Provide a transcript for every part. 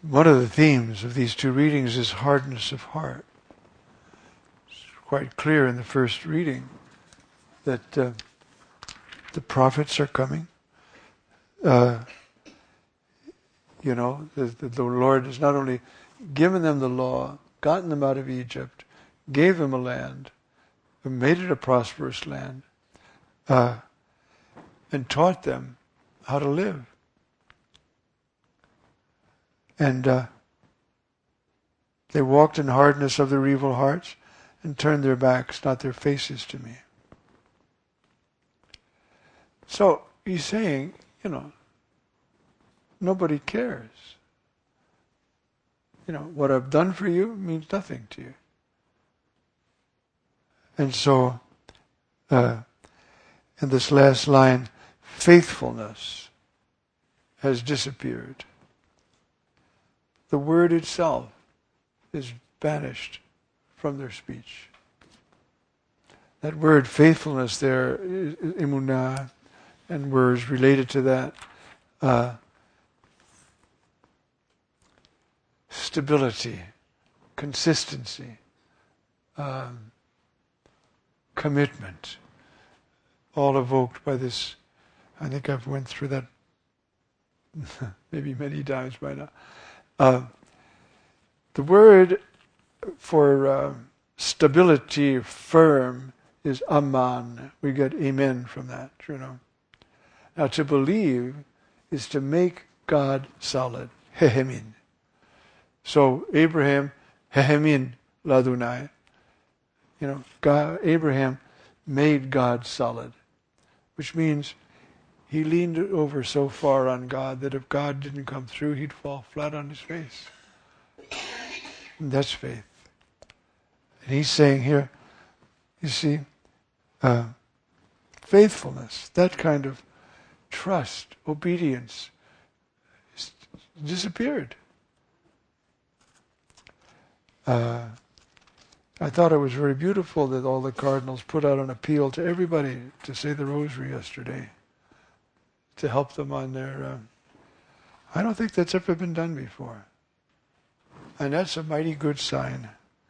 one of the themes of these two readings is hardness of heart. It's quite clear in the first reading that the prophets are coming. The Lord has not only given them the law, gotten them out of Egypt, gave them a land, made it a prosperous land, and taught them how to live. And they walked in hardness of their evil hearts and turned their backs, not their faces, to me. So he's saying, nobody cares. What I've done for you means nothing to you. And so, in this last line, faithfulness has disappeared. The word itself is banished from their speech. That word faithfulness there is emunah, and words related to that. Stability, consistency, commitment, all evoked by this. I think I've went through that maybe many times by now. The word for stability, firm, is aman. We get amen from that, Now to believe is to make God solid. Hehemin. So Abraham, hehemin ladunai. Abraham made God solid, which means he leaned over so far on God that if God didn't come through, he'd fall flat on his face. And that's faith. And he's saying here, you see, faithfulness, that kind of trust, obedience, disappeared. I thought it was very beautiful that all the cardinals put out an appeal to everybody to say the rosary yesterday, to help them on their... I don't think that's ever been done before. And that's a mighty good sign.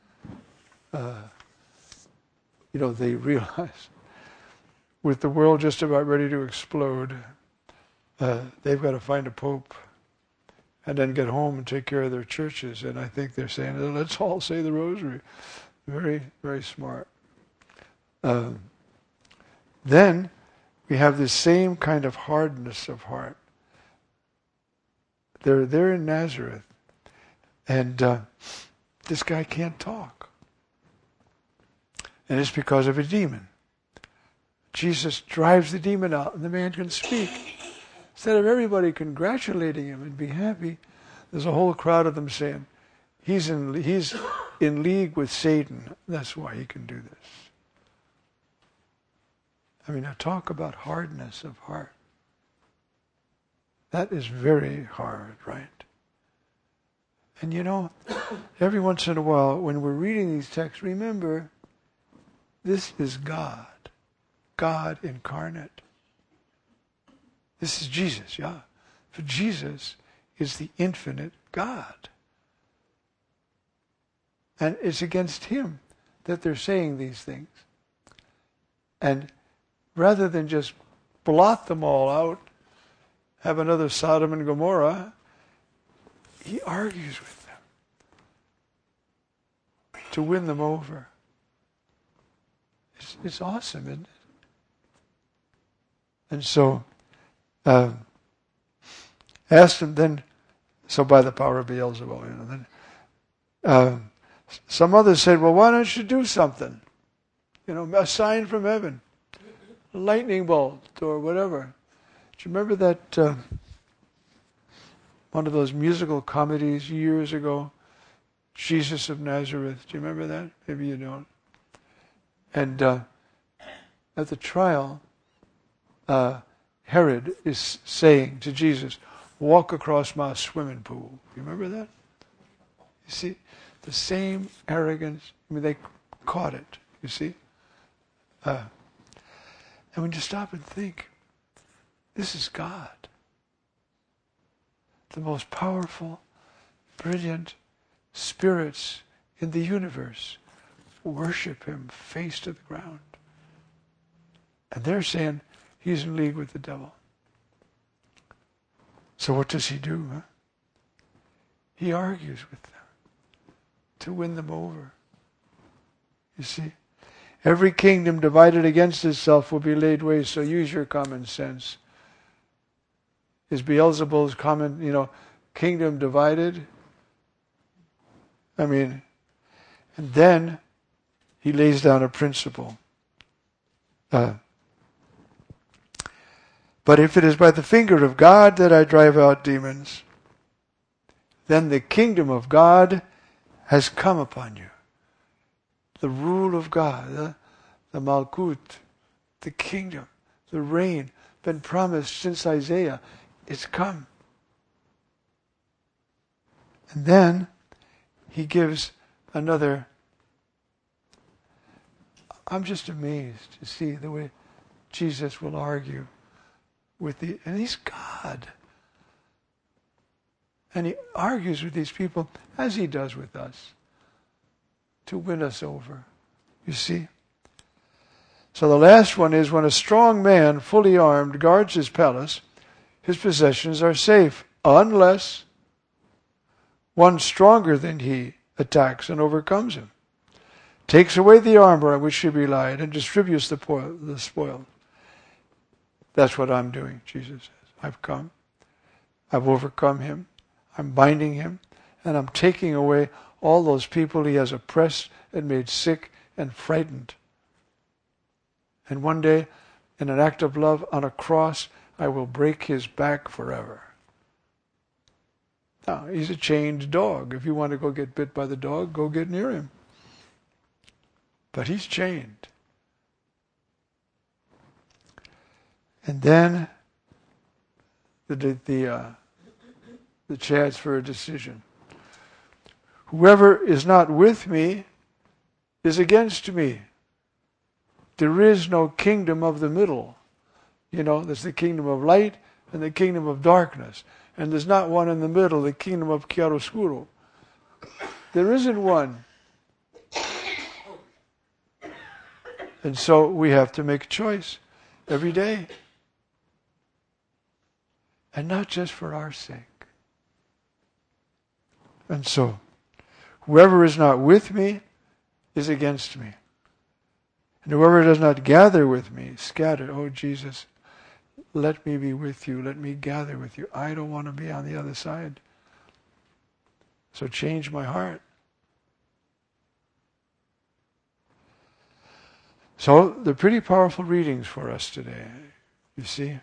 They realize with the world just about ready to explode, they've got to find a pope and then get home and take care of their churches. And I think they're saying, let's all say the rosary. Very, very smart. Then we have this same kind of hardness of heart. They're in Nazareth, and this guy can't talk. And it's because of a demon. Jesus drives the demon out, and the man can speak. Instead of everybody congratulating him and be happy, there's a whole crowd of them saying, he's in league with Satan. That's why he can do this. Now talk about hardness of heart. That is very hard, right? And every once in a while, when we're reading these texts, remember, this is God. God incarnate. This is Jesus, yeah. For Jesus is the infinite God. And it's against him that they're saying these things. And rather than just blot them all out, have another Sodom and Gomorrah, he argues with them to win them over. It's awesome, isn't it? And so, asked him then, so by the power of Beelzebub, then some others said, well, why don't you do something? A sign from heaven, a lightning bolt or whatever. Do you remember that one of those musical comedies years ago, Jesus of Nazareth? Do you remember that? Maybe you don't. And at the trial, Herod is saying to Jesus, walk across my swimming pool. You remember that? You see, the same arrogance. They caught it, you see. And when you stop and think, this is God. The most powerful, brilliant spirits in the universe worship him face to the ground. And they're saying he's in league with the devil. So what does he do? Huh? He argues with them to win them over. You see? Every kingdom divided against itself will be laid waste, so use your common sense. Is Beelzebul's kingdom divided? And then he lays down a principle. But if it is by the finger of God that I drive out demons, then the kingdom of God has come upon you. The rule of God, the Malkut, the kingdom, the reign, been promised since Isaiah, it's come. And then he gives another. I'm just amazed to see the way Jesus will argue with and he's God. And he argues with these people as he does with us to win us over. You see? So the last one is when a strong man, fully armed, guards his palace, his possessions are safe, unless one stronger than he attacks and overcomes him, takes away the armor on which he relied, and distributes the spoil. That's what I'm doing, Jesus says. I've come. I've overcome him. I'm binding him. And I'm taking away all those people he has oppressed and made sick and frightened. And one day, in an act of love on a cross, I will break his back forever. Now, he's a chained dog. If you want to go get bit by the dog, go get near him. But he's chained. And then the chance for a decision. Whoever is not with me is against me. There is no kingdom of the middle. There's the kingdom of light and the kingdom of darkness. And there's not one in the middle, the kingdom of chiaroscuro. There isn't one. And so we have to make a choice every day. And not just for our sake. And so, whoever is not with me is against me. And whoever does not gather with me, scattered. Oh, Jesus, let me be with you. Let me gather with you. I don't want to be on the other side. So change my heart. So they're pretty powerful readings for us today, you see.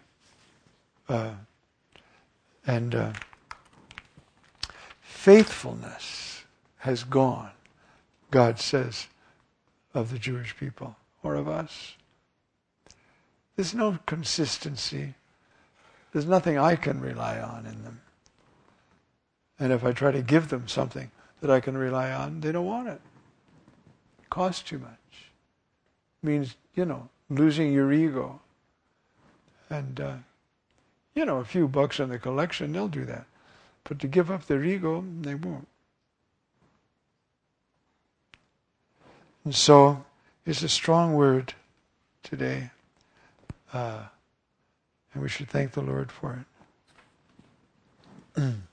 Faithfulness has gone, God says, of the Jewish people or of us. There's no consistency. There's nothing I can rely on in them. And if I try to give them something that I can rely on, they don't want it. It costs too much. It means, losing your ego. And, a few bucks on the collection, they'll do that. But to give up their ego, they won't. And so, it's a strong word today. And we should thank the Lord for it.